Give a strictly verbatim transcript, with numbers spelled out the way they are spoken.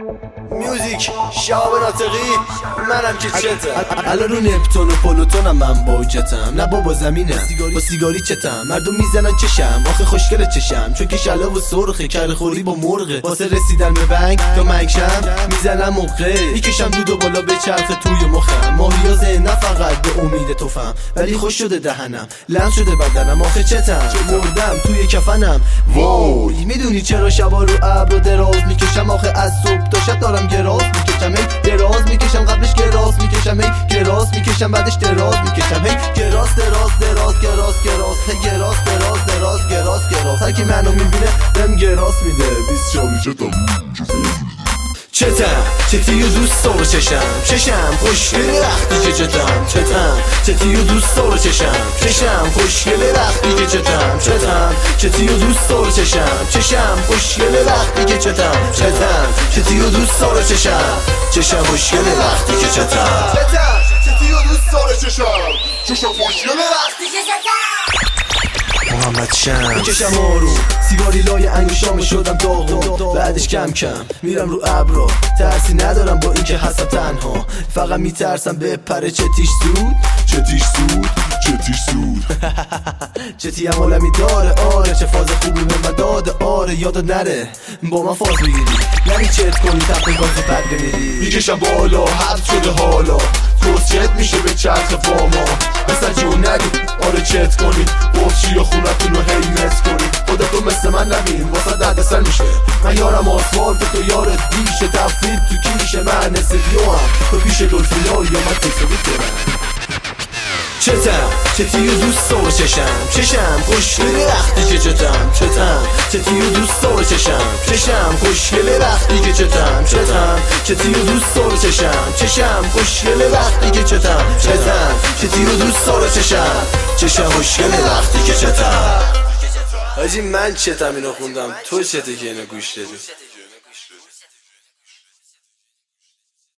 میوزیک شهاب ناطقی منم که چتم الان رو نپتون و پلوتونم من با جتم نه بابا زمینم با سیگاری چتم مردم میزنن چشم آخه خوشگل چشم چون که شلا و سرخه کره خوری با مرغه واسه رسیدن به بنگ تا منگشم میزنم موقع میکشم دودو بالا به چرخ توی مخم ماهیاز نه فقط به امید توفم ولی خوش شده دهنم لمس شده بدنم آخه چتم مردم توی کفنم وای میدونی چرا شبا رو ابر دراز میکشم آخه از صبح تا شب دارم گراز میکشم هی دراز میکشم قبلش گراز میکشم هی گراز میکشم بعدش دراز میکشم هی گراز دراز دراز گراز گراز هی گراز دراز دراز گراز گراز هر کی منو میبینه بهم گراز میده بیست چالی چتم چتم چتی و دوست دارو چشم چشم خوشگله وقتی که چتم چتم چتی و دوست دارو چشم چشم خوشگله وقتی که چتم چتم چتی و دوست دارو چشم چشم خوشگله وقتی که چتم چتم چتی و دوست دارو چشم چشم خوشگله وقتی که چتم چتم چتی و دوست دارو چشم چشم خوشگله وقتی که چتم محمد شمس میکشم آروم سیگاری لای انگشتام شدم داغون بعدش کم کم میرم رو ابرا ترسی ندارم با اینکه هستم تنها فقط میترسم بپره چتیش زود چتیش زود چتیش زود چتی هم عالمی داره آره چه فاز خوبی به من داده آره یادت نره با من فاز میگیری یعنی چت کنی تحت گاز بد بمیری میکشم بالا حبس شده حالا توست چت میشه به چرخ فاما مثل جون ندی آره چت کنی بفشی یا خونتون رو هی مس کنی خودتو مثل من نبین واسه درد سر میشه من یارم آسفالت تو یارت بیشه تفرید تو کیشه من نسبیو هم تو پیش دلفینا یا من تکسبیت دارم چتم چتی و دوست دارو چشم چشم خوشگله وقتی که چتم چتم چتی و دوست دارو چشم چشم خوشگله وقتی که چتم چتم چتی و دوست دارو چشم چشم خوشگله وقتی که چتم چتم چتی و دوست دارو چشم چشم خوشگله وقتی که چتم حاجی من چتم اینو خوندم تو چته که اینو گوش دادی